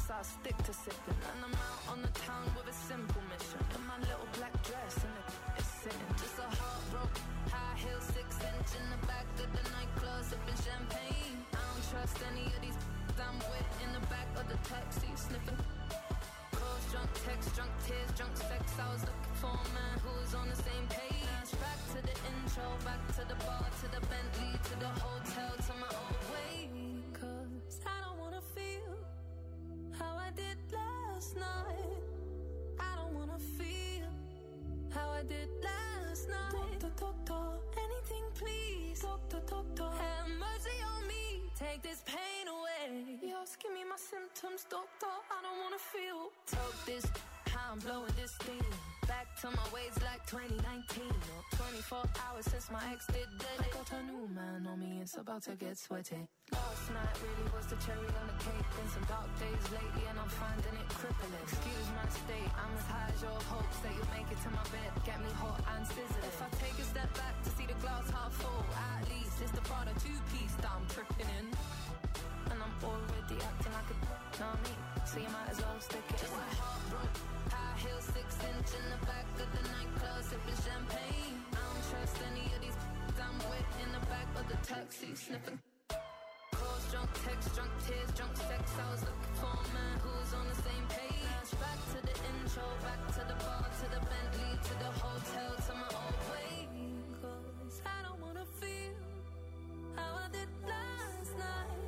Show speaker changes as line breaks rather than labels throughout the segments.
so I stick to sipping. And I'm out on the town with a simple mission. In my little black dress and it's sitting. Just a heartbroken, high heel, 6-inch in the back of the nightclub, sipping champagne. I don't trust any of these I'm with in the back of the taxi, sniffing. Calls, drunk texts, drunk tears, drunk sex. I was looking for a man who was on the same page. Back to the intro, back to the bar, to the Bentley, to the hotel, to my old way. 'Cause I don't wanna feel how I did last night. I don't wanna feel how I did last night. Doctor, anything please. Doctor, have mercy on me. Take this pain away. You're asking me my symptoms, doctor. I don't wanna feel. Talk this, how I'm blowing this steam. Back to my ways like 2019. Or 24 hours since my ex did that. I got a new man on me, it's about to get sweaty. Last night really was the cherry on the cake. Been some dark days lately and I'm finding it crippling. Excuse my state, I'm as high as your hopes that you'll make it to my bed. Get me hot and sizzling. If I take a step back to see the glass half full, at least it's the Prada 2-piece that I'm tripping in. And I'm already acting like a know what I mean? So you might as well stick it. Just a heartbroken, high heel, 6-inch in the back of the nightclub, sipping champagne. I don't trust any of these I'm with in the back of the taxi, sniffing. Calls, drunk texts, drunk tears, drunk sex. I was looking for a man who was on the same page. Back to the intro, back to the bar, to the Bentley, to the hotel, to my old way. 'Cause I don't wanna feel how I did last night.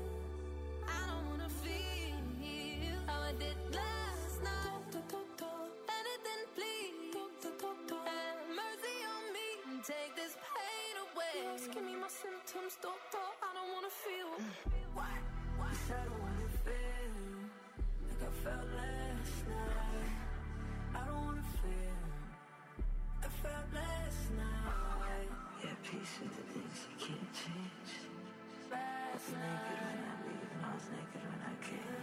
I don't wanna feel how I did last night. Doctor, anything please. Doctor, have mercy on me. Take this pain away. You're asking me my symptoms, doctor. I don't wanna feel. What? I said I wanna feel like I felt last night. I don't wanna feel I felt last night.
Yeah, peace with the things you can't change.
Last night.
Naked when I leave and I was naked when I came.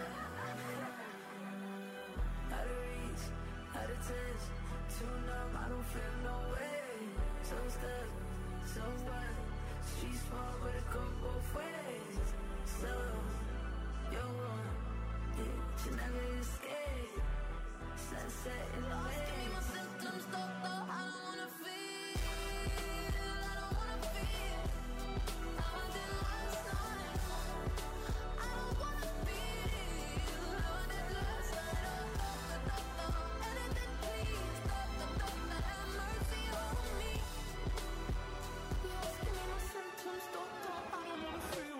Out of reach, out of touch, too numb, I don't feel no way. So stuck, so what? Street small, but it go both ways. So, you're one, yeah, you never escape. Sunset in the way. Give me my symptoms, doctor, I don't wanna feel. I don't wanna feel how I did last night. I don't wanna feel how I did last night. Doctor, anything please. Doctor, have mercy on me. You're asking me my symptoms, doctor, I don't wanna feel.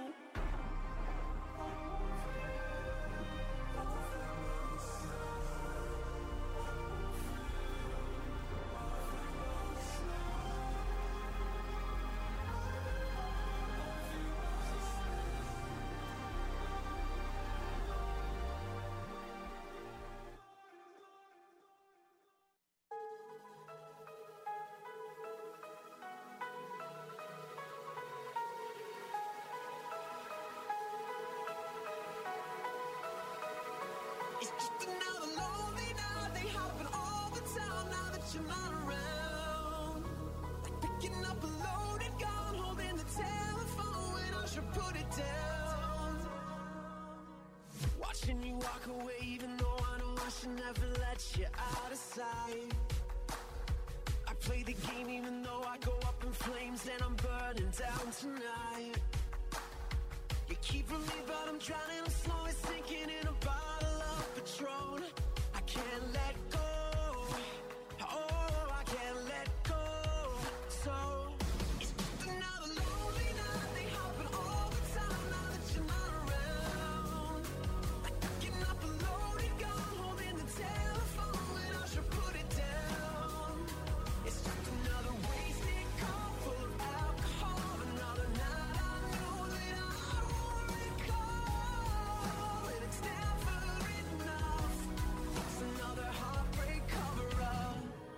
It's just another lonely night. They happen all the time now that you're not around. Like picking up a loaded gun, holding the telephone when I should put it down. Watching you walk away, even though I know I should never let you out of sight. I play the game even though I go up in flames and I'm burning down tonight. You're keeping me, but I'm drowning. I'm slowly sinking in a bottle of Patron. I can't let go. Oh, I can't let go. So it's just another lonely night. They happen all the time now that you're not around. Like picking up a loaded gun, holding the telephone when I should put it down. It's just another wasted call full of alcohol. Another night I know that I won't recall. And it's never enough. It's another heartbreak cover-up.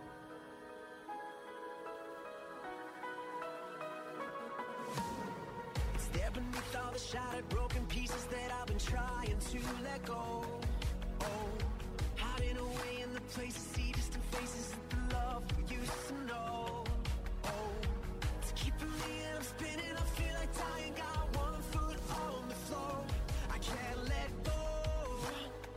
It's there beneath all the shattered, broken pieces that I've been trying to let go. Oh, hiding away in the places, see distant faces of the love we used to know. Oh, it's keeping me and I'm spinning. I feel like dying, got one foot on the floor. I can't let go.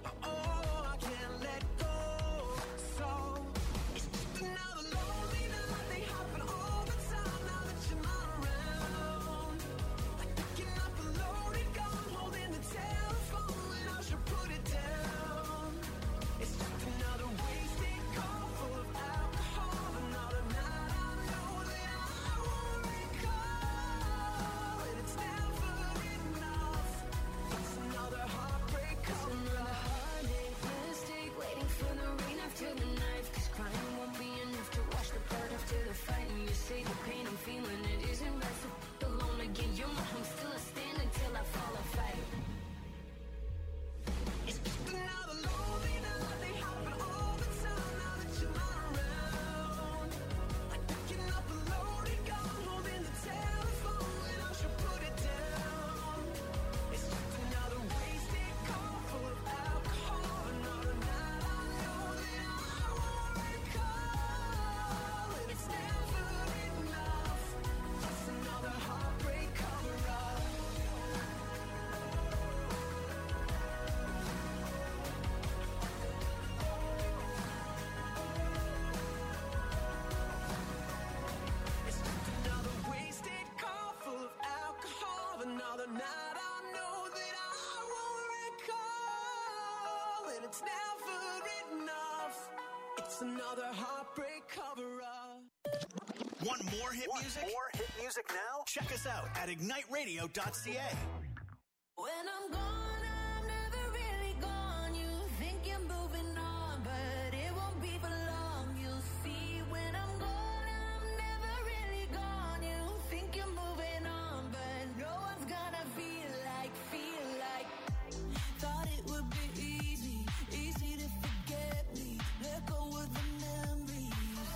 night I know that I won't recall, and it's never enough. It's another heartbreak cover-up.
Want more hit music? More hit music now? Check us out at igniteradio.ca.
When I'm gone, I'm never really gone. You think you're moving on, but it won't be for long. You'll see when I'm gone, I'm never really gone. You think you're moving on, but no one's gonna feel like. Thought it would be easy to forget me. Let go of the memories.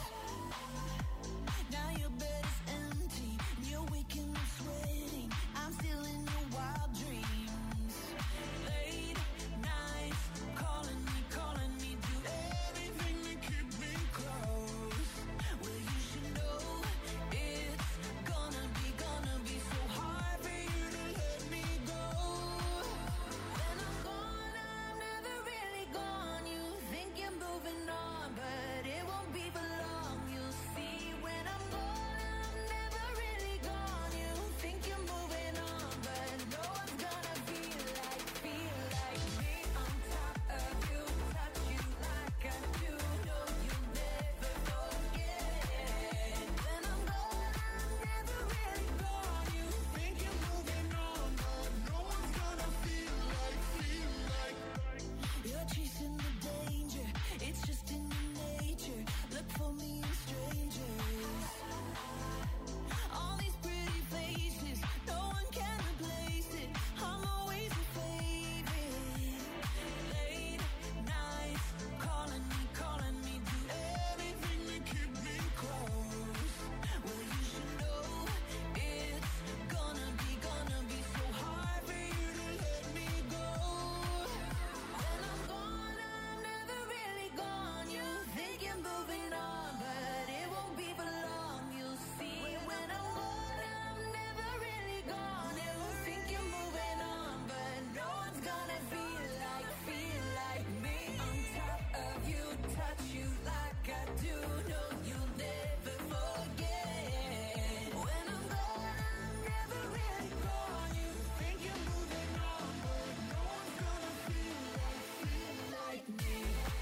Now your bed is empty, and you're waking up sweating. I'm still in your wild dreams. Late nights, calling me, do anything to keep me close. Well, you should know it's gonna be so hard for you to let me go. When I'm gone, I'm never really gone. You think you're moving on, but it won't be for long. You'll see when I'm gone, I'm never really gone. You think you're moving on, but no one's gonna feel like me on top of you, touch you like I do. No, you'll never forget. When I'm gone, I'm never really gone. You think you're moving on, but no one's gonna feel like. You're chasing the danger, it's just in your nature. Look for me in strangers. All these pretty faces, no one can replace it. I'm always a favorite. Late nights, calling me, do anything to keep me close. Well, you should know it's gonna be so hard for you to let me go. When I'm gone, I'm never really gone. You think you're moving on, but it won't be for long. You'll see when I'm gone, I'm never really gone. You think you're moving on, but no one's gonna feel like me on top of you, touch you like I do. No, you'll never forget. When I'm gone, I'm never really gone. You think you're moving on, but no one's gonna feel like me.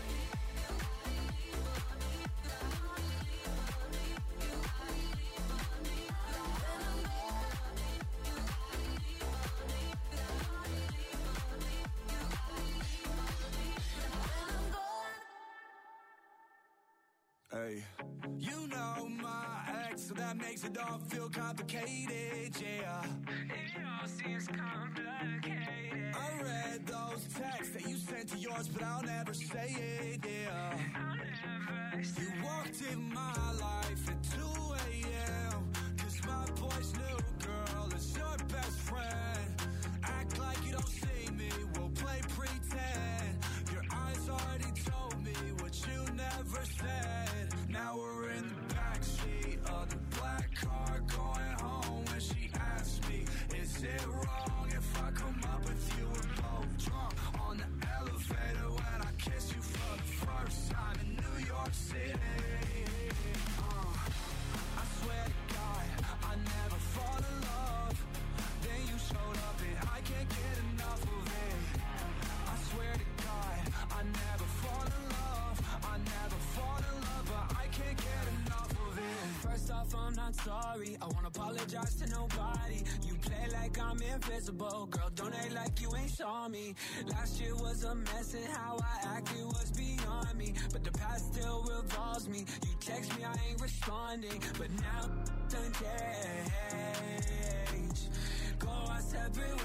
Hey, you know my ex, so that makes it all feel complicated, yeah. It all seems complicated. I read those texts that you sent to yours, but I'll never say it, yeah. You walked in my life at 2 a.m. Cause my boy's new girl is your best friend. Act like you don't see me, we'll play pretend. Your eyes already told me what you never said. Now we're in the backseat of the black car going home. When she asked me, is it wrong if I come up with you? We're both drunk on the elevator when I kissed you for the first time in New York City. I swear to God, I never fall in love. Then you showed up and I can't get enough of it. I swear to God, I never fall in love. I never fall in love, but I can't get enough of it.
First off, I'm not sorry. I won't apologize to nobody. You play like I'm invisible. Girl, don't act like you ain't saw me. Last year was a mess and how I acted was beyond me. But the past still revolves me. You text me, I ain't responding. But now done change. Go our separate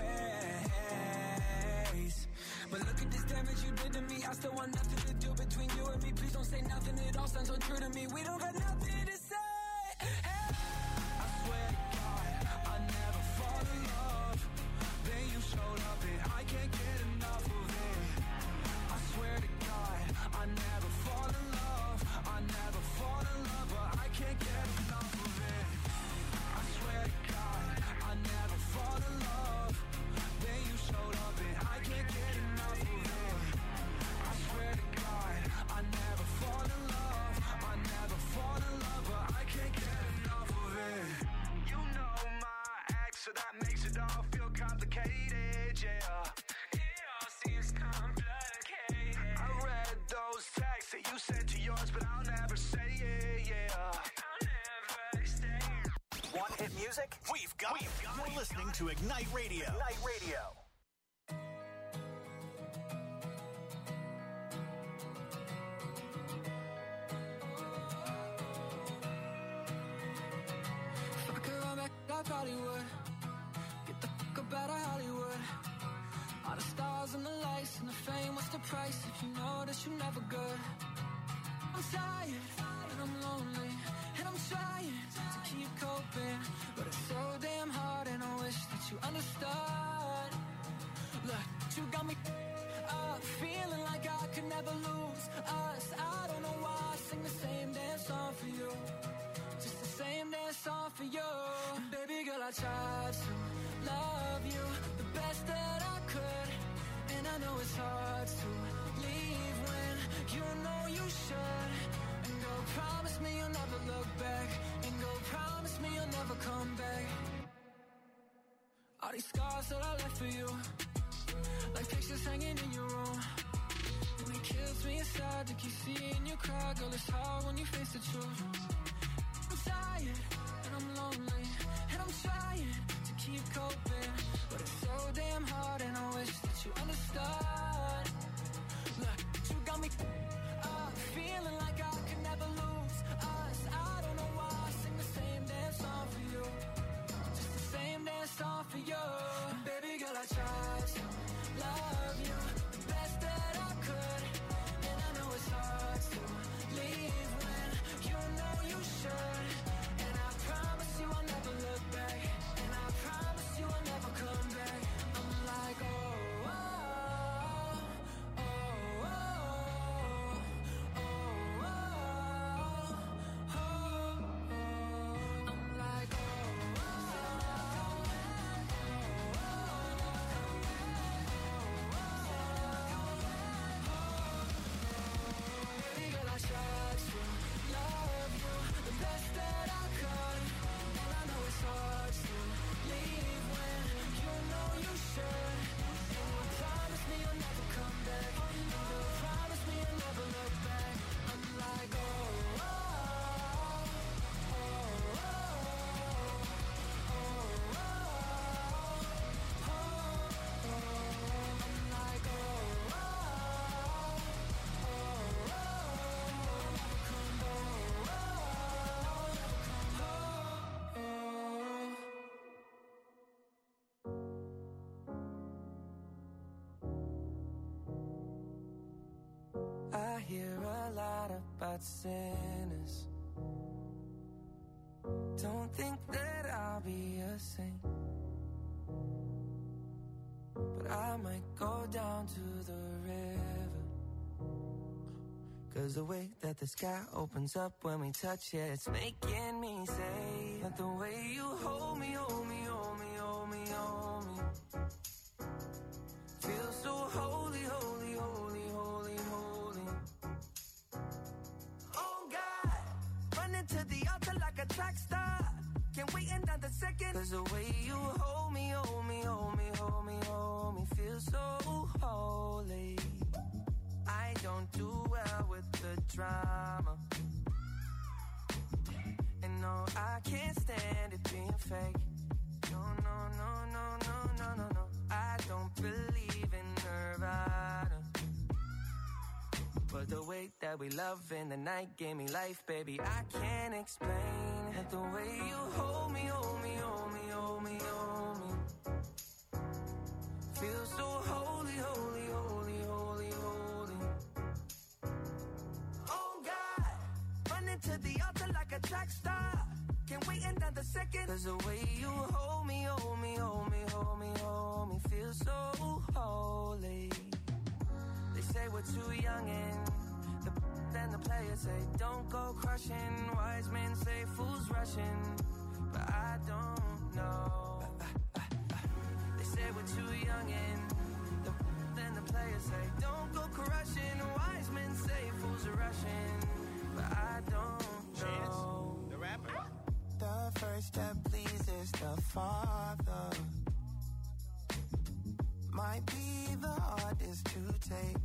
ways. But look at this damage you did to me. I still want nothing to do between you and me. Please don't say nothing, it all sounds so true to me. We don't got nothing to say. Hey.
I swear to God, I never fall in love. Then you showed up and I can't get enough of it. I swear to God, I never fall in love. I never fall in love, but I can't get enough of it. I swear to God, I never fall in love. Then you showed up and I can't get enough of it. I swear to God, I never fall in love. I never fall
listening to Ignite Radio. Ignite Radio.
If I could run back, I probably would. Get the fuck up out of Hollywood. All the stars and the lights and the fame, what's the price if you know that you're never good? I'm tired and I'm lonely and I'm trying to keep coping, but it's so damn hard and I wish that you understood. Look, you got me feeling like I could never lose us. I don't know why I sing the same damn song for you, just the same damn song for you. And baby girl, I tried to love you the best that I could, and I know it's hard to leave when you know you should. And go promise me you'll never look back, and go promise me you'll never come back. All these scars that I left for you, like pictures hanging in your room, and it kills me inside to keep seeing you cry. Girl, it's hard when you face the truth. I'm tired and I'm lonely and I'm trying to keep coping, but it's so damn hard and I wish that you understood. Look, you got me feeling like I could never lose us. I don't know why I sing the same damn song for you, just the same damn song for you. And baby girl, I tried to love you the best that I could, and I know it's hard to leave when you know you should. And I promise you I'll never look back, and I promise you I'll never come back. I'm like, oh, oh, oh, oh, oh, oh, oh, oh. I'm like, oh, baby girl, I tried to love you the best that I could, and I know it's hard to leave when you know you should. And you promise me you'll never come back, and you promise me you'll never look back. I'm like, oh, oh, oh, oh, oh, oh, oh, oh. I'm like, oh, oh, I hear a lot about sinners. Don't think that I'll be a saint, but I might go down to the river. 'Cause the way that the sky opens up when we touch it, it's making me say that the way you hold me, hold me, hold me, hold me, hold me, feels so holy, holy, holy, holy, holy. Oh God, running to the altar like a track star. Can't wait another second. 'Cause the way you hold me, hold me, hold me, hold me, hold me, feels so holy. I don't do well with the drama, and no, I can't stand it being fake. No, no, no, no, no, no, no, no. I don't believe in Nirvana, but the way that we love in the night gave me life, baby. I can't explain that the way you hold me, hold me, hold me, hold me, hold me, feels so holy, holy, holy, holy, holy. Oh God, running to the altar like a track star. Can't wait another second. 'Cause the way you hold me, hold me, hold me, hold me, hold me, feels so holy. They say we're too young and then the players say don't go crushing. Wise men say fools rushing, but I don't know. They say we're too young and then the players say don't go crushing. Wise men say fools are rushing, but I don't know.
The rapper.
The first that pleases the Father might be the hardest to take.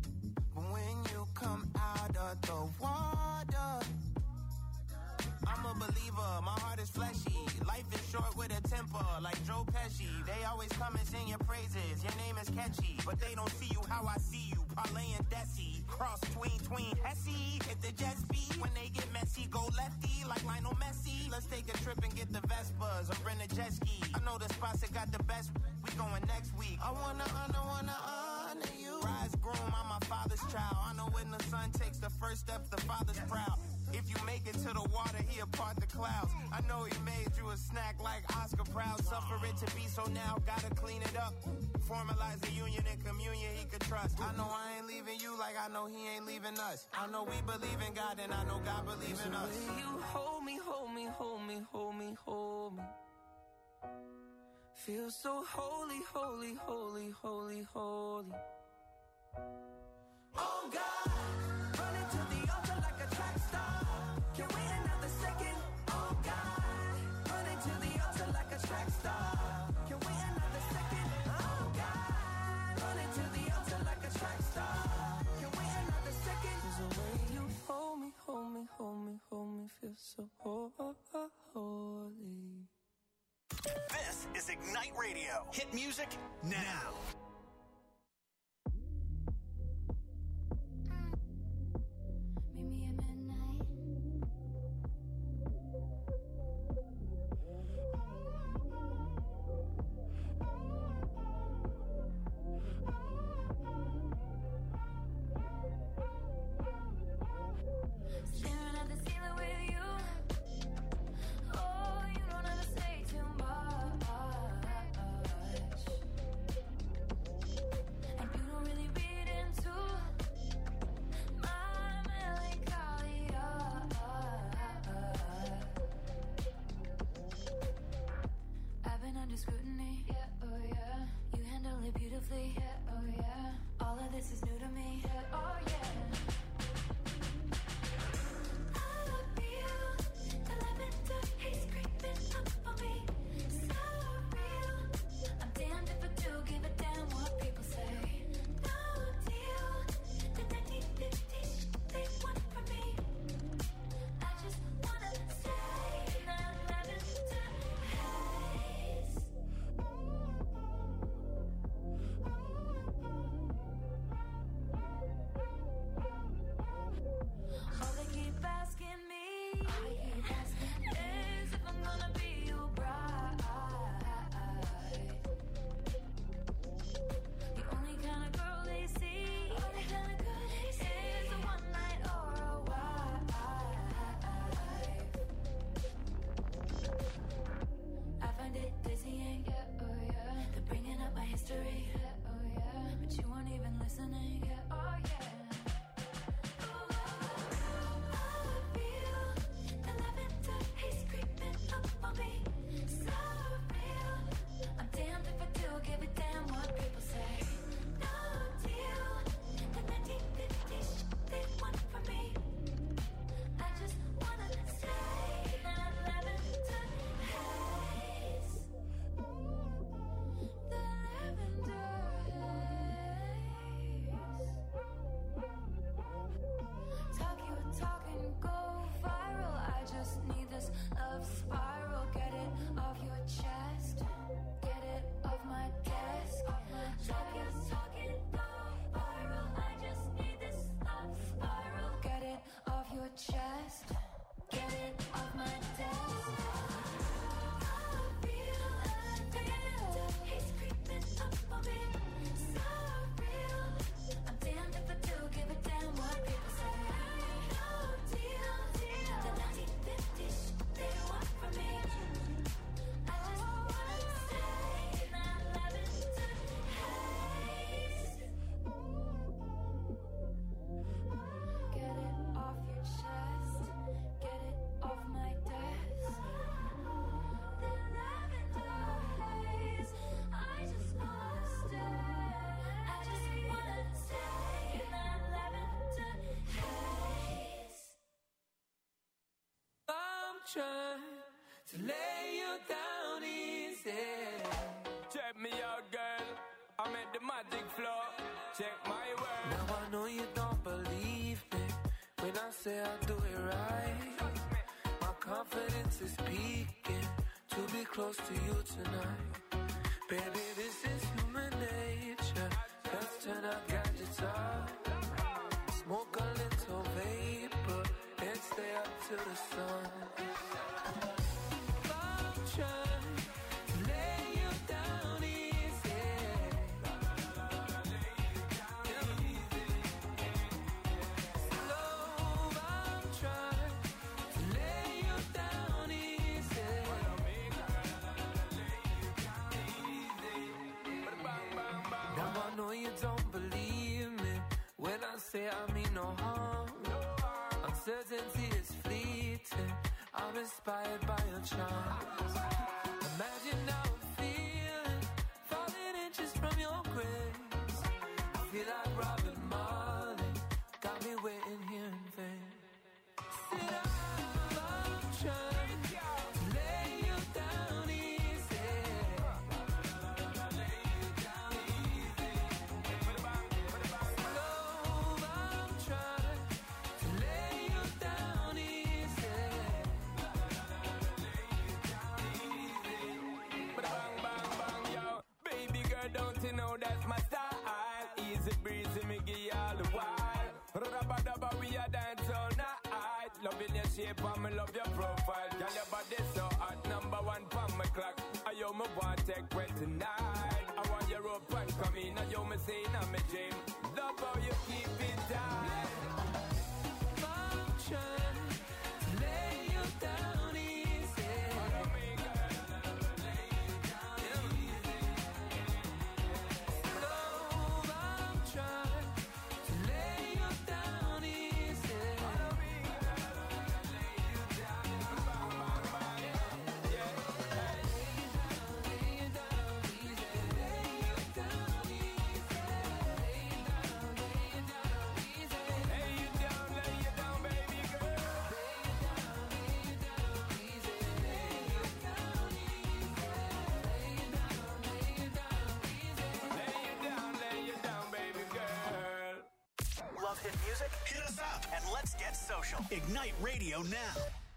When you come out of the water, I'ma believer, my heart is fleshy. Life is short with a temper, like Joe Pesci. They always come and sing your praises, your name is catchy. But they don't see you how I see you, parlay and Desi. Cross tween, Hesse. Hit the jet speed, when they get messy, go lefty, like Lionel Messi. Let's take a trip and get the Vespas, or rent a jet ski. I know the spots that got the best, we going next week. I wanna honor you. Rise groom, I'm my father's child. I know when the son takes the first step, the father's proud. If you make it to the water, he'll part the clouds. I know he made you a snack like Oscar Proud. Suffer it to be, so now gotta clean it up. Formalize the union and communion he could trust. I know I ain't leaving you like I know he ain't leaving us. I know we believe in God and I know God believes in us.
You hold me, hold me, hold me, hold me, hold me. Feel so holy, holy, holy, holy, holy.
Oh God, running to the altar like a track star. Can wait another second. Oh God, running to the altar like a track star. Can wait another second. Oh God, running to the altar like a track star. Can wait another second.
There's a way you hold me, hold me, hold me, hold me. Feel so holy.
This is Ignite Radio. Hit music now.
Meet me at midnight. Staring at the ceiling with you. Oh, you don't ever say too much. And you don't really read into my melancholia. I've been under scrutiny. Yeah, oh yeah. You handle it beautifully. Yeah, oh yeah. All of this is new to me. Yeah, oh yeah. I feel the lavender haze creeping up on me. So real. I'm damned if I do give a damn what people say. No deal. The 1950s they want from me. I just wanna stay in that lavender haze. All they keep asking me is if I'm gonna be your bride. The only kind of girl they see is a one night or a wife. I find it dizzying, yeah, oh yeah. They're bringing up my history, yeah, oh yeah. But you weren't even listening, yeah, oh yeah. I feel the lavender haze creeping up on me. So real. I'm damned if I do give a damn what people say. No deal. The 1950s they want from me. I just wanna stay in that lavender haze. The lavender haze. Talk your talk and go viral. I just need this love spiral. Get it off your chest. Get it off my desk. Talk your talk and go viral. I just need this love spiral. Get it off your chest. Get it off my desk. I feel he's creeping up on me. So real. I'm damned if I do give a damn what people say. No deal. The 1950s they want from me. I just wanna stay in that lavender haze. Get it off your chest. Get it off my desk. The lavender haze. I just wanna stay. I just wanna stay in that lavender haze.
I'm trying to lay you down easy. Check me out, girl. I'm at the magic floor. Check my word. Now I know you don't believe me when I say I do it right. My confidence is peaking. To be close to you tonight. Baby, this is human nature. Let's turn our gadgets off. Smoke a little vapor and stay up till the sun. I'm trying to lay you down easy. Slow, I'm trying to lay you down easy. Now I know you don't believe me when I say I mean no harm. Uncertainty is fleeting. I'm inspired by your charms. Imagine how I'm feeling, falling inches from your grace. I feel like Robin Marley, got me waiting here in vain. Sit up, I'm trying to lay you down easy. Slow, I'm trying to lay you down easy.
Baby girl, don't you know that's my style? Easy breezy, me give you all the while. Rabba-dabba, we a dance all night. Loving your shape and me love your profile. Girl, your body so hot, number one from my clock. I yo me want take wet tonight. I want your rope and come in. I yo me say in my dream. Love how you keep it tight.
I'm trying to lay you down easy. Slow, I'm trying to lay you down easy.
Lay you down, baby girl. Lay you down, baby girl.
Love hit music? Hit us up and let's get social. Ignite Radio now.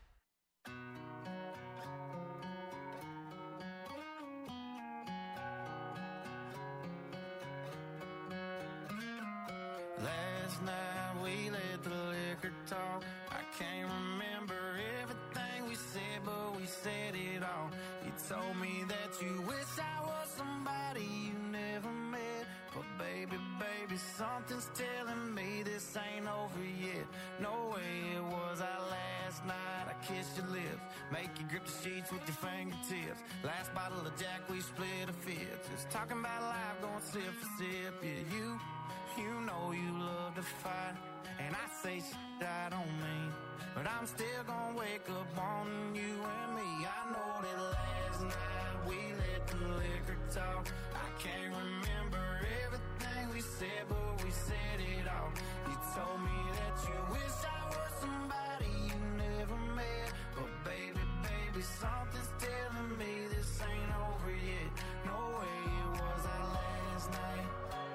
Last night we let the liquor talk. I can't remember everything we said, but we said it all. You told me that you wish I was somebody you never met. But baby, something's telling me this ain't over yet. No way it was our last night. I kissed your lips, make you grip the sheets with your fingertips. Last bottle of Jack, we split a fifth. Just talking about life, going sip for sip. Yeah, you know you love to fight, and I say shit I don't mean, but I'm still gonna wake up on you and me. I know that last night we let the liquor talk. I can't remember everything we said, but we said it all. You told me that you wish I was somebody you never met, but baby, something's telling me this ain't over yet. No way it was our last night.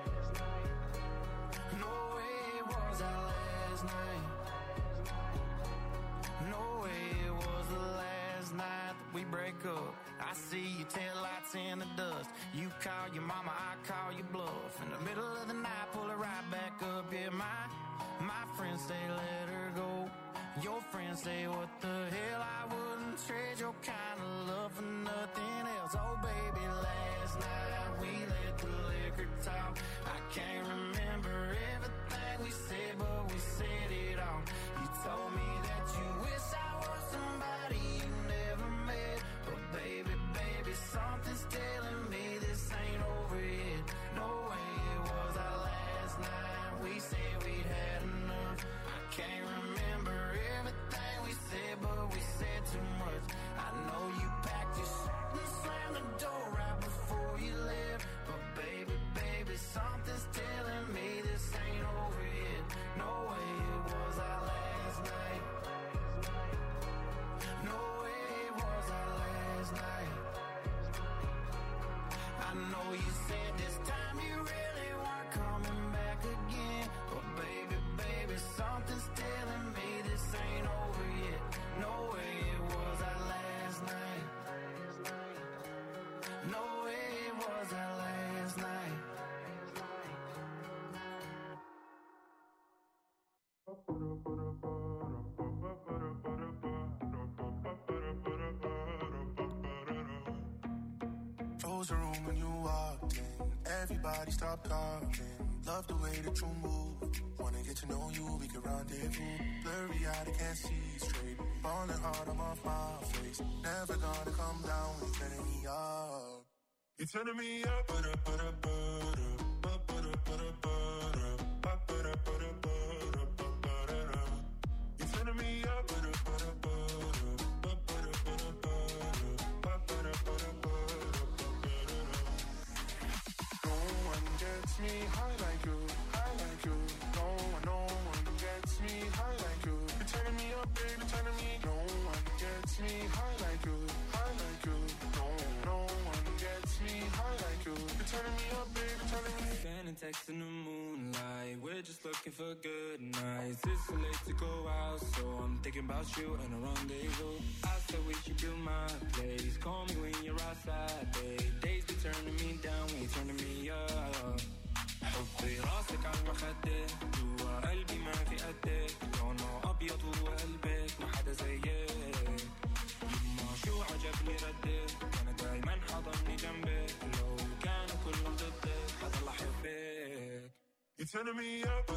No way it was our last night. No way it was the last night that we break up. I see your taillights in the dust. You call your mama, I call your bluff. In the middle of the night, pull her right back up. Yeah, my friends say let her go. Your friends say what the hell, I wouldn't trade your kind of love for nothing else. Oh baby, last night we let the liquor talk. I can't remember everything we said, but we said it all. You told me that you wish I was somebody you never met, but baby, something's telling me this ain't over yet. No way it was our last night. We said we'd had enough. I can't remember everything we said, but we said too much. I know you packed your shit and slammed the door right before you left, but baby, something's telling me this ain't over yet. No way it was our last night. No way it was our last night. I know you said this time you really weren't coming back again, but baby, something's telling me this ain't over yet. No way it
closed the room when you walked in. Everybody stopped talking. Love the way that you move. Wanna get to know you, we can rendezvous. Blurry eyed, I can't see straight. Falling hard, I'm off my face. Never gonna come down when you're turning me up. You're turning me up, you're turning me up, me high like you, high like you. No one gets me high like you. You're turning me up, baby, turning me. No one gets me high like you, high like you. No one gets me high like you. You're turning me up, baby, turning me.
Sending texts in the moonlight. We're just looking for good nights. It's so late to go out, so I'm thinking about you and a rendezvous. I said we should do my place. Call me when you're outside, babe. Days be turning me down when you're turning me up. حطي راسك على المخدة جوا قلبي ما في قدك لونه أبيض وقلبك ما حدا زيك يما شو عجبني ردك أنا دايما حضني جنبك لو كانوا كلهم ضدك حضل أحبك.
You're turning me up,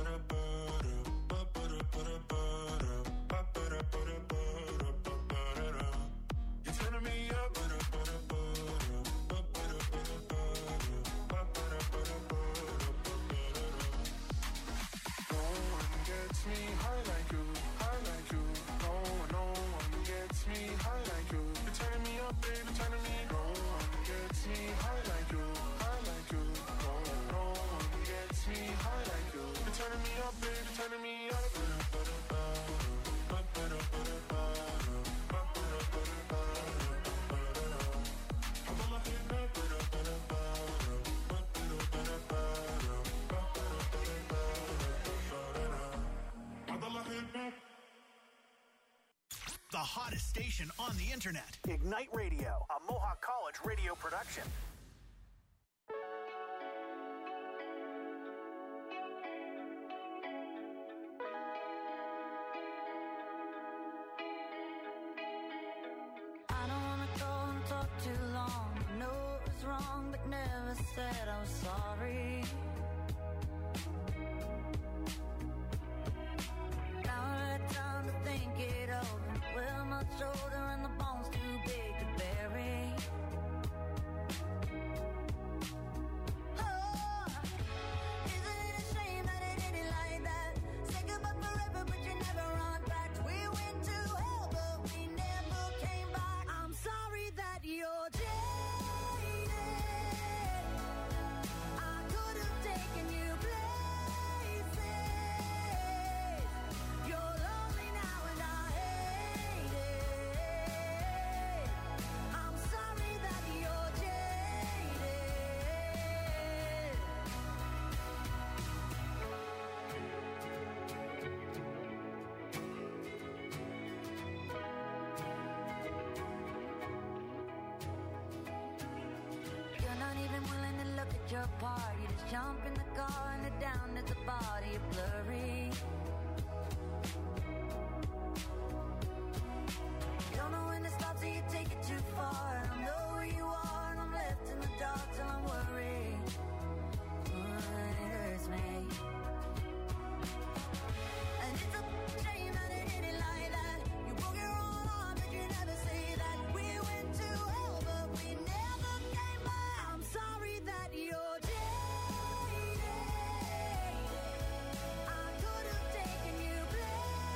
you're turning me up, me high like you, high like you. No one gets me high like you. You're turning me up, baby, turning me. No one gets me high like you, high like you. No one gets me high like you. You're turning me up, baby, turning me up.
The hottest station on the internet. Ignite Radio, a Mohawk College radio production.
I don't wanna go and talk too long. I know it was wrong, but never said I was sorry. Now I had time to think it over. Well, my shoulder and the bones too big to bury. Oh, isn't it a shame that it ended like that? Say goodbye forever, but you never run back. We went to hell, but we never came back. I'm sorry that you're jaded. I could have taken you places. You're lonely now and I hate it. I'm sorry that you're jaded. You're not even willing to look at your part. You just jump in the car and head down to the body blurry. You don't know when to stop, so you take it too far. I don't know where you are, and I'm left in the dark till I'm worried. It hurts me. And it's a shame that it ended like that. You broke your own heart, but you never say that. We went to hell, but we never came back. I'm sorry that you're jaded. I could have taken you places.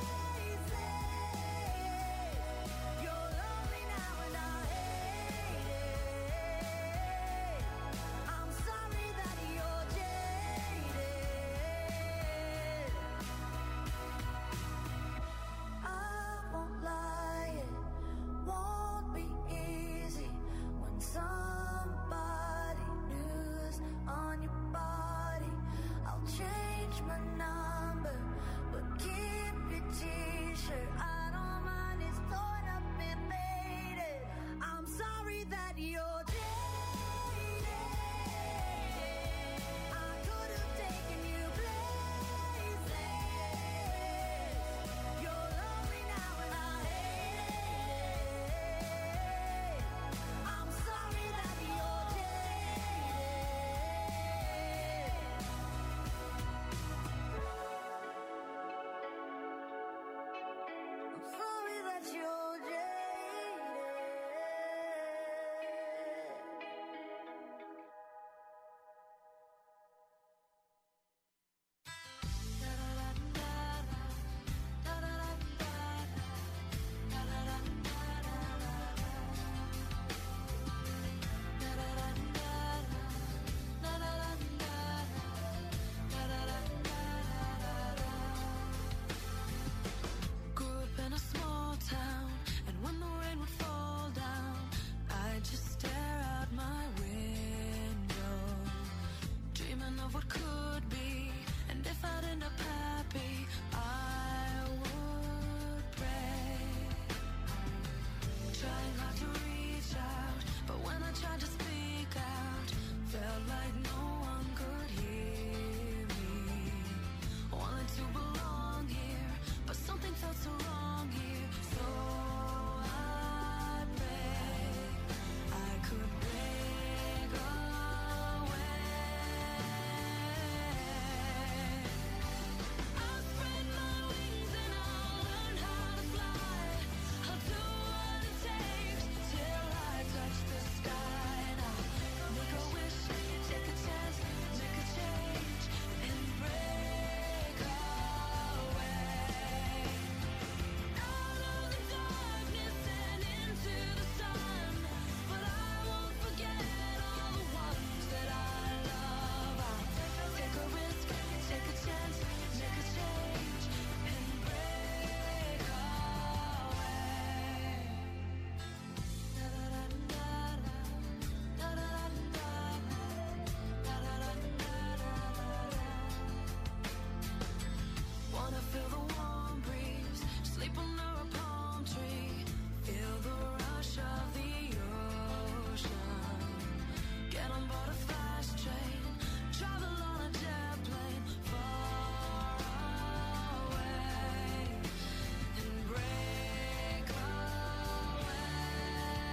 on board a fast train, travel on a jet plane, far away, and break away.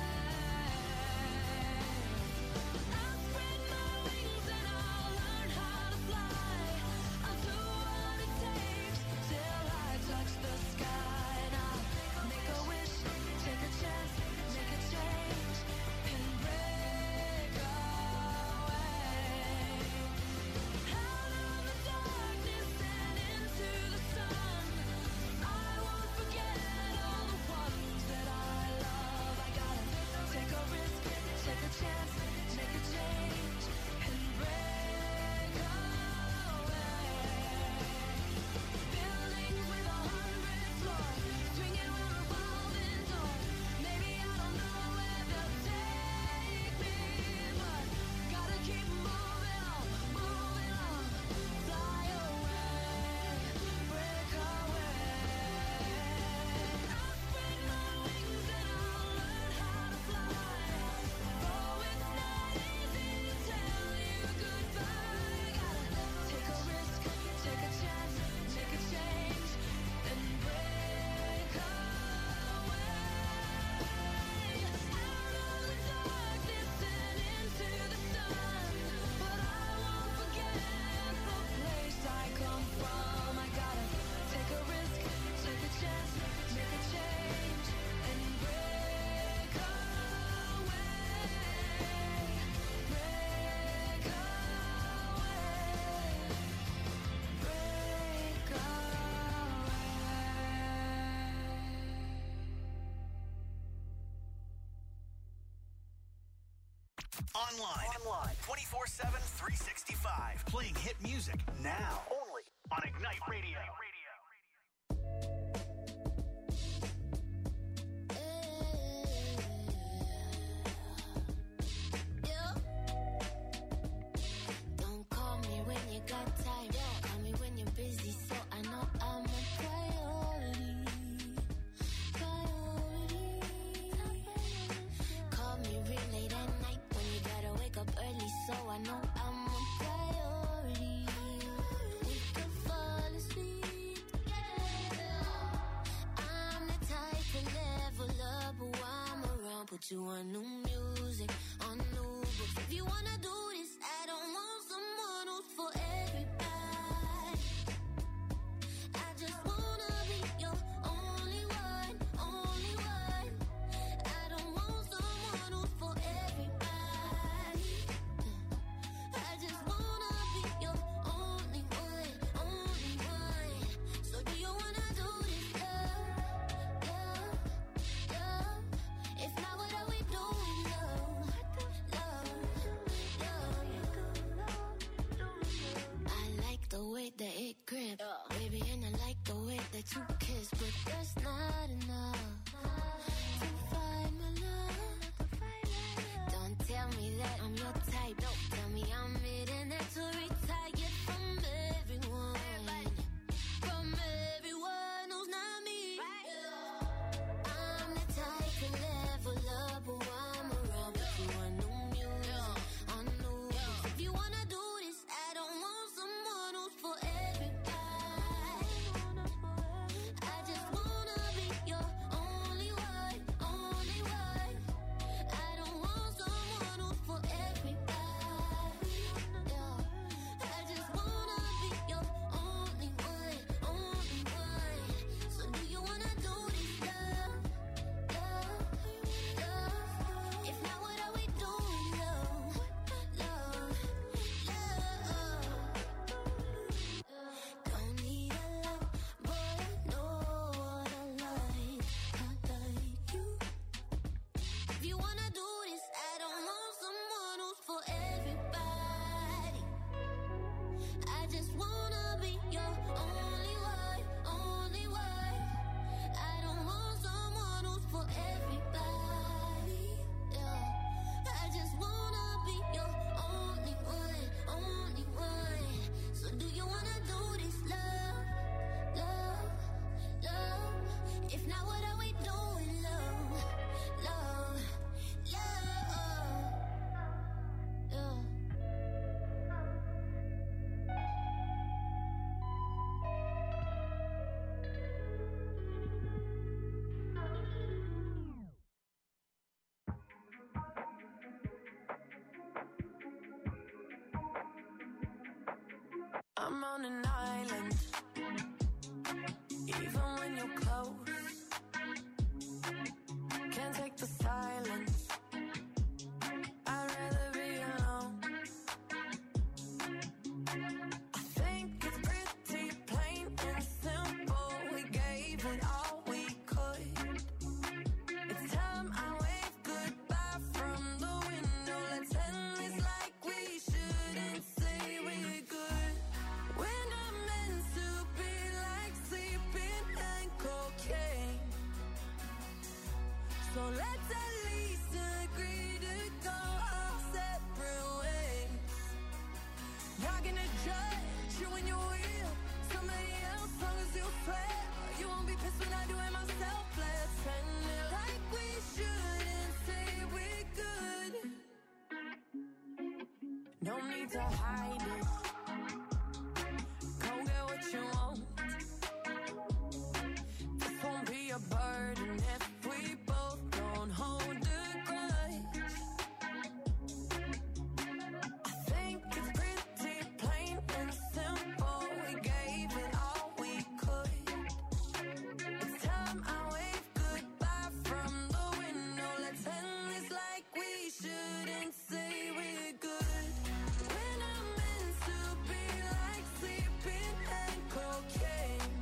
I'll spread my wings and I'll learn how to fly. I'll do what it takes till I touch the sky. And I'll make a wish, take a chance, make a change, and break away. Out of the darkness and into the sun, I won't forget all the ones that I love. I gotta take a risk, take a chance, make a change, and break away. Buildings with 100 floors, swinging with revolving doors. Maybe I don't know where they'll take me, but gotta keep moving on, fly away, break away. I'll spread my wings and I'll learn how to fly. Oh, it's not easy to tell you goodbye. Gotta take a risk, take a chance, make a change, and break away. Out of the darkness and into the sun, but I won't forget the place I come from. I gotta take a risk, take a chance, make a change, and break away. Break away. Break
Online. 24/7, 365. Playing hit music now. Only on Ignite Radio.
Don't call me when you got time. Call me when you're busy, so I know I'm a priority. Call me real late at night when you gotta wake up early, so I know I'm a priority. We could fall asleep. I'm the type to level up while I'm around. Put you on new music, on new books. If you wanna do this, I don't want someone who's for everybody. I just wanna be your only one, only one. I don't want someone who's for everybody. I just wanna be your only one, only one. So do you wanna do this, love, love, love? If not, what are we doing, love, love, love?
I'm on an island, even when you're close. Can't take the silence, I'd rather be alone. I think it's pretty plain and simple, we gave it all we could. It's time I wave goodbye from the window. Let's end this like we shouldn't say we're good. We're not meant to be like sleeping and cocaine, so let's at least agree to go our separate ways. Not gonna judge you when you're real, somebody else, long as you swear. You won't be pissed when I do it myself. Let's end it like we shouldn't say we're good. No need to hide it, go get what you want. This won't be a burden if we both don't hold a grudge. I think it's pretty plain and simple, we gave it all we could. It's time I wave goodbye from the window. Let's end this like we shouldn't say we're good. We're not meant to be like sleeping and cocaine,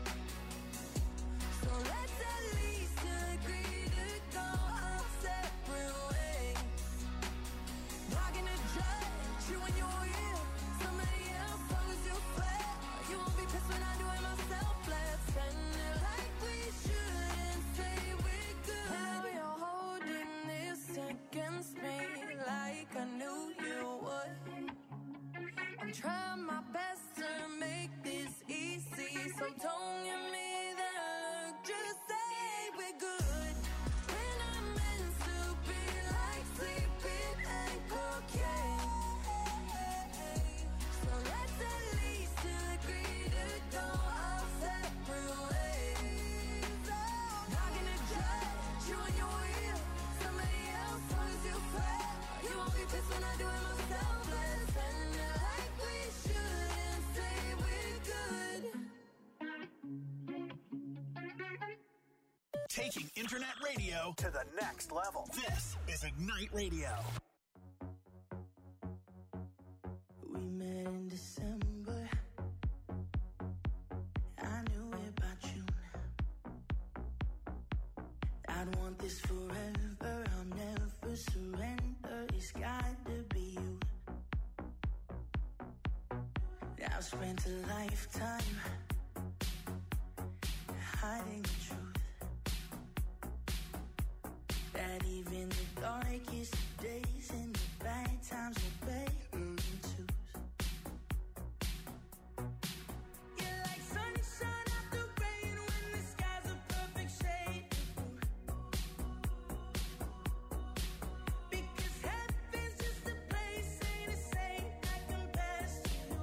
so let's at least agree to go our separate ways. Not gonna judge you when you're real, somebody else, long as you swear. You won't be pissed when I do it myself. Let's end it like we shouldn't say we're good. Now you're holding this against me like I knew you would. I'm trying my best to make this easy, so don't give me that look, just say we're good. We're not meant to be like sleeping and cocaine, so let's at least agree to go our separate ways. Not gonna judge you when you're real, somebody else, long as you swear. You won't be pissed when I do it myself. Let's end it like we shouldn't say we're good.
Taking internet radio to the next level. This is Ignite Radio.
We met in December. I knew it by June. I'd want this forever. I'll never surrender. It's got to be you. I've spent a lifetime hiding the truth, that even the darkest days and the bad times are better than twos. You're like sunshine after rain when the sky's a perfect shade of blue. Because heaven's just a place, ain't a saint that compares to you.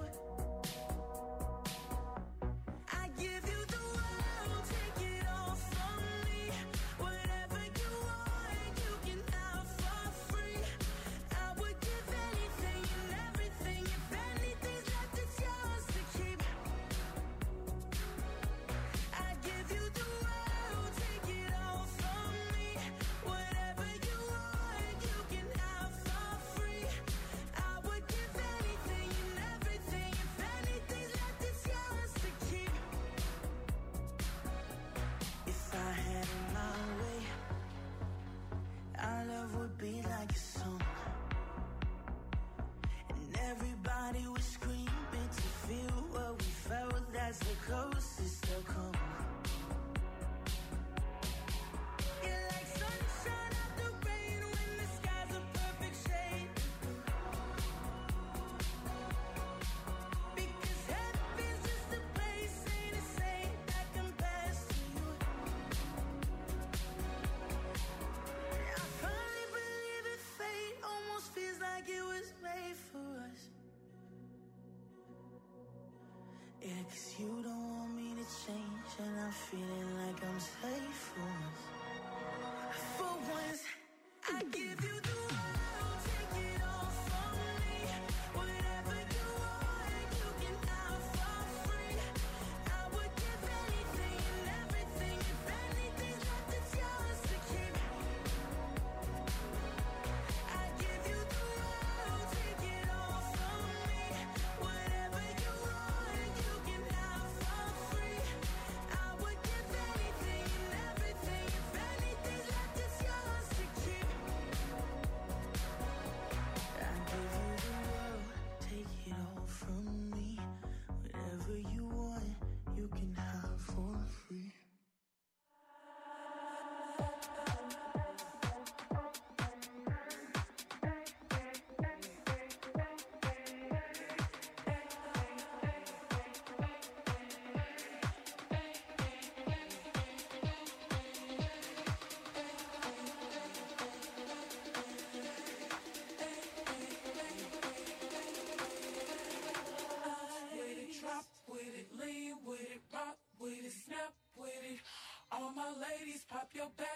I give you the world, take it all from me. Whatever you want, you can have for free. I would give anything and everything. If anything's left, it's yours to keep. I give you the world, take it all from me. Whatever you want, you can have for free. I would give anything and everything. If anything's left, it's yours to keep. If I had it my way, our love would be like a song, and everybody would scream it to feel what we felt. That's the closest they'll come. You're like sunshine after rain when the sky's a perfect shade of blue. Because heaven's just a place, ain't a saint that compares to you. I finally believe that fate almost feels like it was made for us. Yeah, 'cause you don't want me to change, and I'm feeling like I'm safe for once. For once, I give you the world, take it all from me. Whatever you want, you can have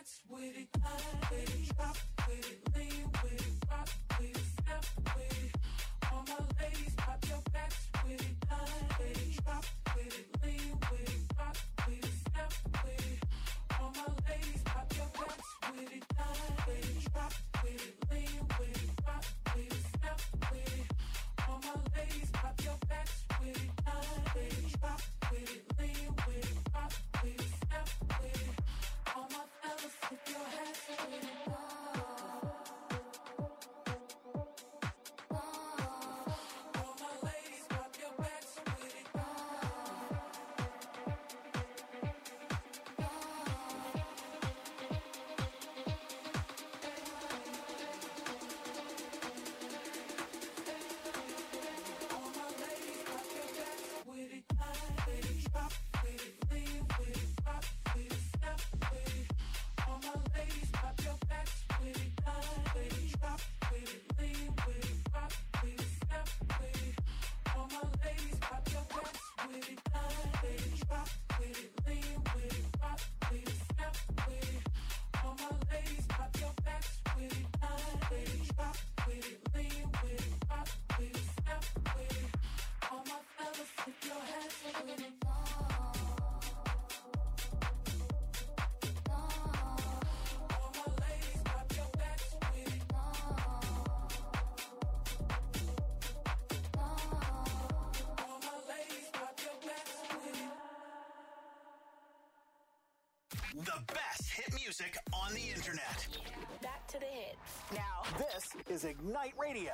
backs with it, line with it, drop with it, lean with it, rock with it, snap with it. All my ladies, pop your backs with it, line with it, drop with it, lean with it, rock with it, snap with it. All my ladies, pop your backs with it, line with it, drop with it, lean with it, rock with it, snap with it. All my ladies, pop your backs with it, line with it, drop with it, lean with it, rock with it, snap with it. All my fellas, put your hands with it. All my ladies, pop your backs with it. All my ladies, pop your backs with it. Line with it, drop with it, lean with it, rock with it, snap with it. All my ladies, pop your backs with it. Line with it, drop with it, lean with it, rock with it, snap with it. All my ladies, pop your backs with it. Line with it, drop with it, lean with it, rock with it, snap with it. All my ladies, pop your backs with it. Line with it, drop with it, lean with it, rock with it, snap with it. All my fellas, put your hands with it. All my ladies, pop your backs with it. All my ladies, pop your backs with it.
The best hit music on the internet.
Back to the hits.
Now, this is Ignite Radio.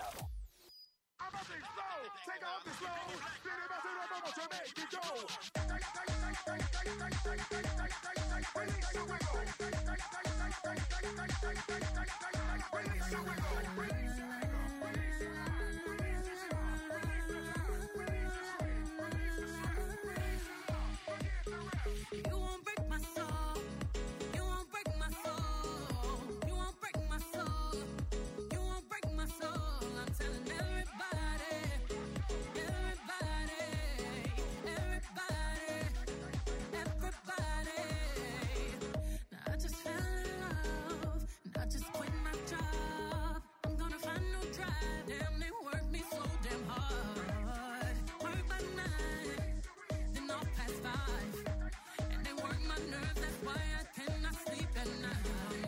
Take off the slow. To make it go. Release the wiggle. Release the
You won't break my soul. You won't break my soul. You won't break my soul. You won't break my soul. I'm telling everybody, everybody, everybody, everybody. Now I just fell in love, and I just quit my job. I'm gonna find no drive. Damn, they work me so damn hard. Work by 9, then off past 5. And they work my nerves, that's why I cannot sleep at night.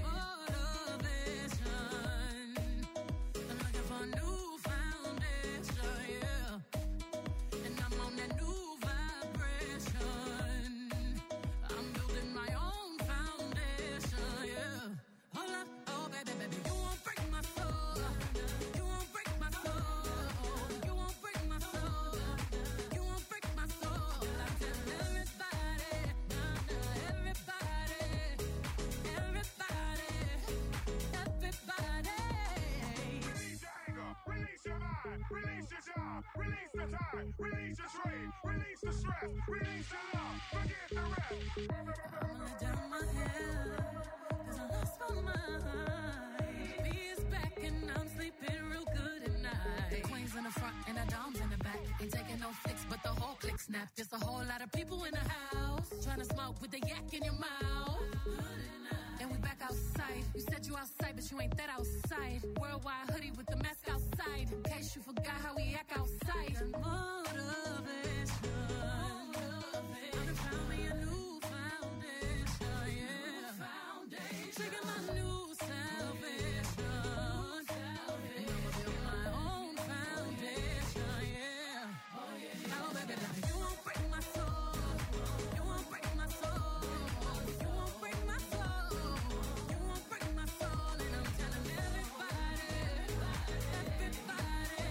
Motivation, I'm looking for a new foundation, yeah. And I'm on that new vibration. I'm building my own foundation, yeah. Hold up, oh baby, baby, you won't break my soul. You won't break my soul. You won't break my soul. You won't break my soul. I'm telling everybody, everybody, everybody, everybody.
Release your anger, release your mind, release your job, release the time, release your strain, release the stress, release your love, forget the rest.
I'ma let down my hair, 'cause I lost my mind. B is back and I'm sleeping real good at night. The queen's in the front and the dom's in the back. Ain't taking no flicks, but the whole click snap. There's a whole lot of people in the house trying to smoke with the yak in your mouth. And we back outside. You said you outside, but you ain't that outside. Worldwide hoodie with the mask outside. In case you forgot how we act outside. Motivation. I done found me a new foundation, yeah. Trigger my new salvation. And I'ma build my own foundation, yeah. Oh baby, baby, you won't break my soul. You won't break my soul. You won't break my soul. You won't break my soul. And I'm telling everybody, everybody,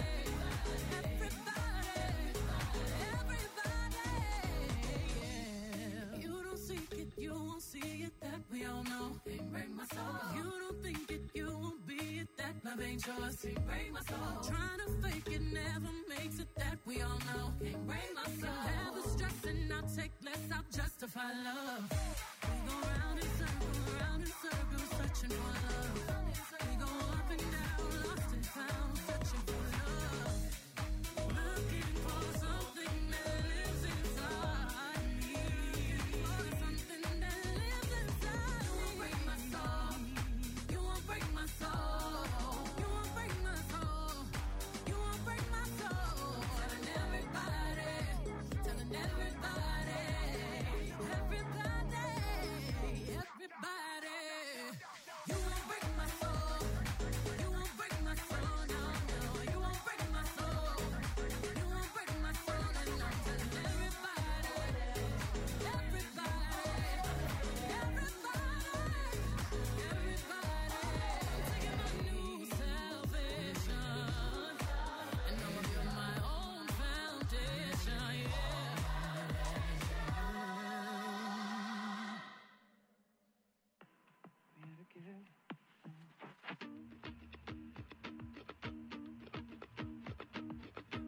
everybody, yeah. You don't seek it, you won't see it, that we all know. Can't break my soul. You don't think it, you won't be it, that love ain't yours. Can't break my soul. Trying to fake it never makes it, that we all know. Can't break my soul. Never stressing, I'll take less, I'll justify love. We go round in circles, searching for love. We go up and down, lost and found, searching for love. Looking for something that lives inside me. For something that lives inside me. You won't break my soul.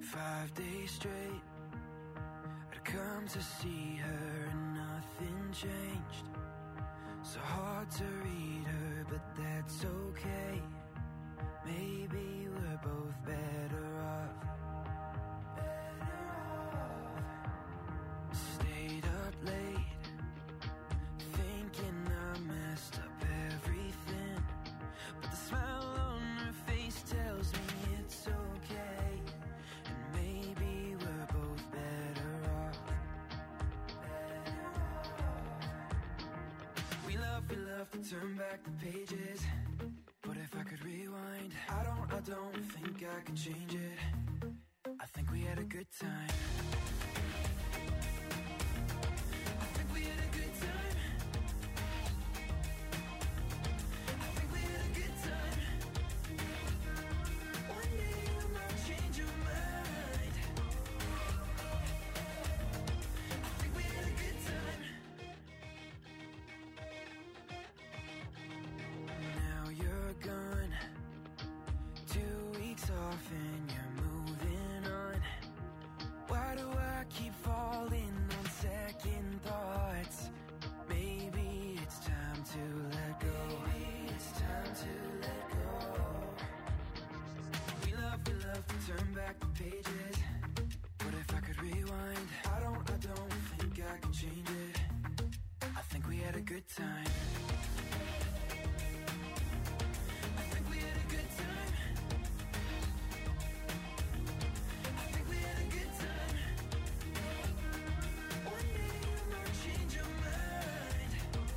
5 days straight, I'd come to see her and nothing changed. So hard to read her, but that's okay. Maybe we're both better off. Stayed up late, thinking I messed up everything. But the smile on her face tells me it's okay. And maybe we're both better off. We love to turn back the pages. But if I could rewind, I don't think I could change it. I think we had a good time. I think we had a good time. I think we had a good time. One day you might change your mind. I think we had a good time. Now you're gone, 2 weeks off and you're moving on. Why do I keep falling on second thoughts? Maybe it's time to let go. Maybe it's time to let go. We love to turn back the pages. But if I could rewind, I don't think I could change it. I think we had a good time. I think we had a good time. I think we had a good time. One day you might change your mind.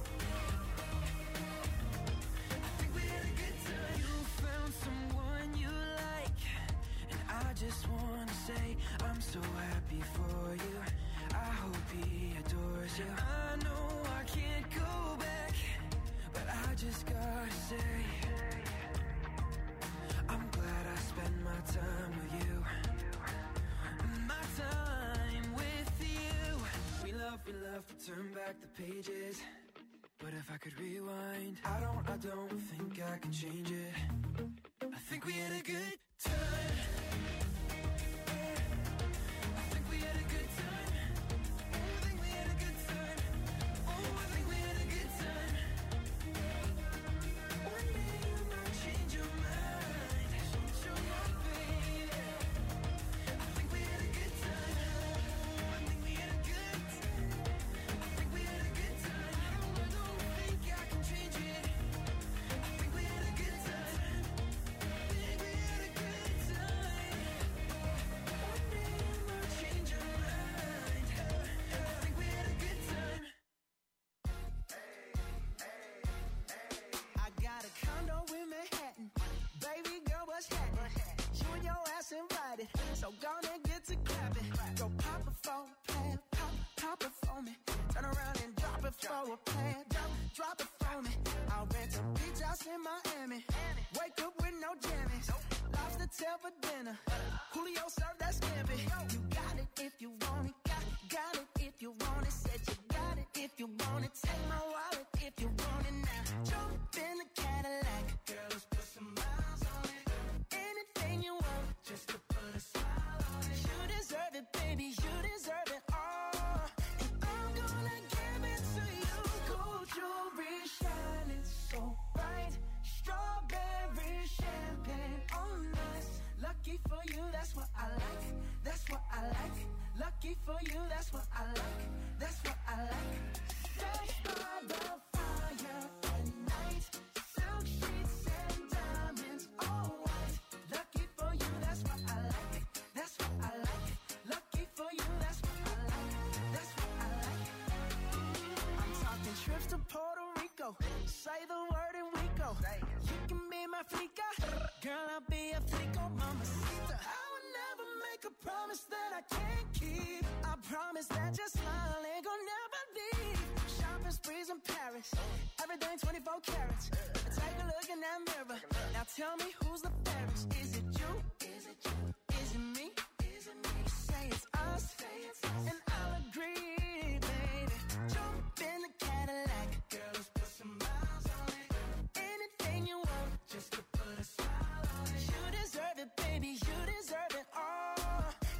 I think we had a good time. You found someone you like, and I just wanna say I'm so happy for you. I hope he adores you. I know I can't go back, but I just gotta say I'm glad I spent my time with you. My time with you. We love to turn back the pages. But if I could rewind, I don't think I can change it. I think we had a good time. I think we had a good time. Oh, I think we had a good time. Oh, I think we had a good time. One day you might change your mind. Change your mind, baby. I think we had a good time. I think we had a good time. I think we had a good time. I don't think I can change it. I think we had a good time. I think we had a good time. One day you might change your mind. I think we had a good time.
I got a condo in Manhattan. Baby girl, what's happening? You and your ass invited, so gonna get to clapping. Go pop it for a plan, pop it for me. Turn around and drop it for a plan, drop it for me. I'll rent a beach house in Miami. Wake up with no jammies. Lobster tail for dinner. Julio served that scampi. You got it if you want it. Got it if you want it. Said you got it if you want it. Take my wallet if you want it now. Jump in the Cadillac. Girl, let's put some miles on it. Anything you want, just to put a smile on it. You deserve it, baby. You deserve it all. And I'm gonna give it to you. Gold jewelry shining so bright. Strawberry champagne on us. Lucky for you, that's what I like. That's what I like. Lucky for you, that's what I like. That's what I like. Fresh by the fire at night. Silk sheets and diamonds, all white. Lucky for you, that's what I like. That's what I like. Lucky for you, that's what I like. That's what I like. I'm talking trips to Puerto Rico. Say the word and we go. You can be my flica. Girl, I'll be a flico, mamacita. I would never make a promise that I can't keep. I promise that your smile ain't gonna never leave. Shopping sprees in Paris. Everything 24 carats. Take a look in that mirror. Now tell me who's the fairest. Is it you? Is it you? Is it me? Is it me? Say it's us. And I'll agree, baby. Jump in the Cadillac. Girl, let's put some miles on it. Anything you want, just to put a smile on it. You deserve it, baby. You deserve it all.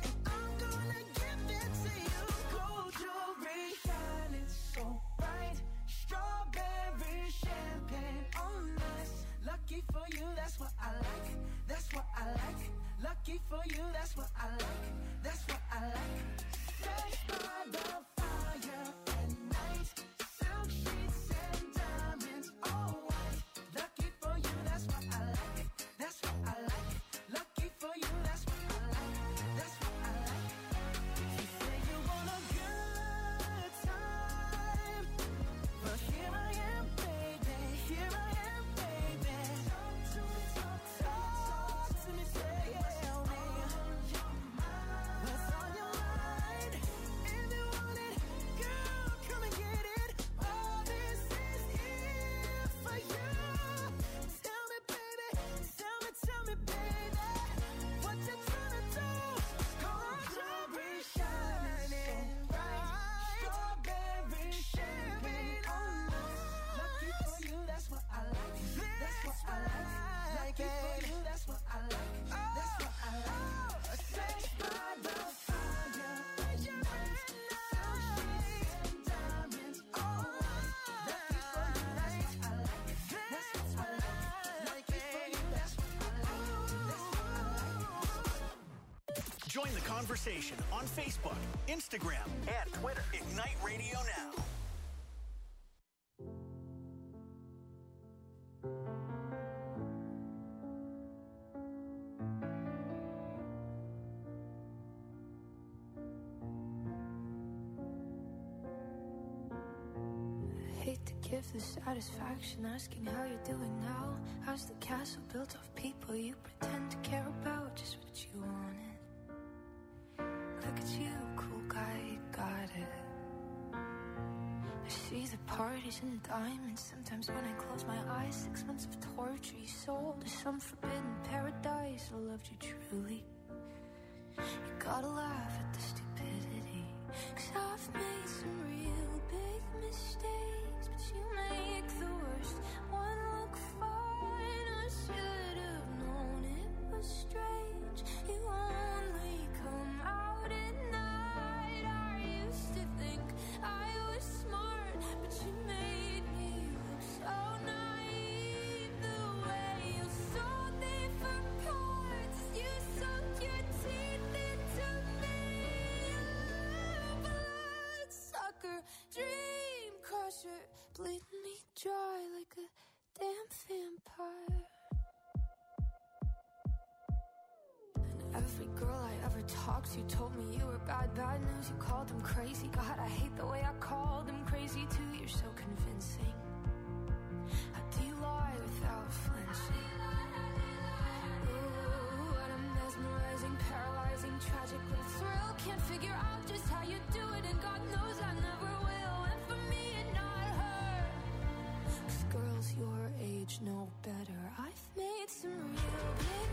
you, that's what I like. That's what I like. Sex by the fire at night. Silk sheets and diamonds, all white. Lucky for you, that's what I like. That's what I like. Lucky for you, that's what I like. That's what I like. You say you want a good time, but here I am, baby. Here I am, baby. Talk to me, tell me. What's on your mind? If you want it, girl, come and get it. All this is here for you. Tell me, baby. Tell me, baby. What you tryna do? Strawberry shining bright. Strawberry champagne on us. Lucky for you, that's what I like. That's what I like. Lucky for you, that's what I like. That's what I like. Sex by the fire at night. Silk sheets and diamonds, all white. Lucky for you, that's what I like. That's what I like. Lucky for you, that's what I like. That's what I like.
Join the conversation on Facebook, Instagram, and Twitter. Ignite Radio Now.
Hate to give the satisfaction asking how you're doing now. How's the castle built of people you pretend to care about? Just what you wanted. Look at you, cool guy, you got it. I see the parties and the diamonds. Sometimes when I close my eyes, 6 months of torture you sold to some forbidden paradise. I loved you truly. You gotta laugh at the stupidity, 'cause I've made some real big mistakes, but you make the worst one look fine. I should have known it was strange. You only come out at night. I used to think I was smart, but you made me look so naive. The way you sold me for parts, you sunk your teeth into me. Bloodsucker, dream crusher, bleeding me dry like a damn vampire. And every girl I ever talked to told me you were bad news. You called them crazy. God, I hate the way I called them crazy too. You're so convincing. How do you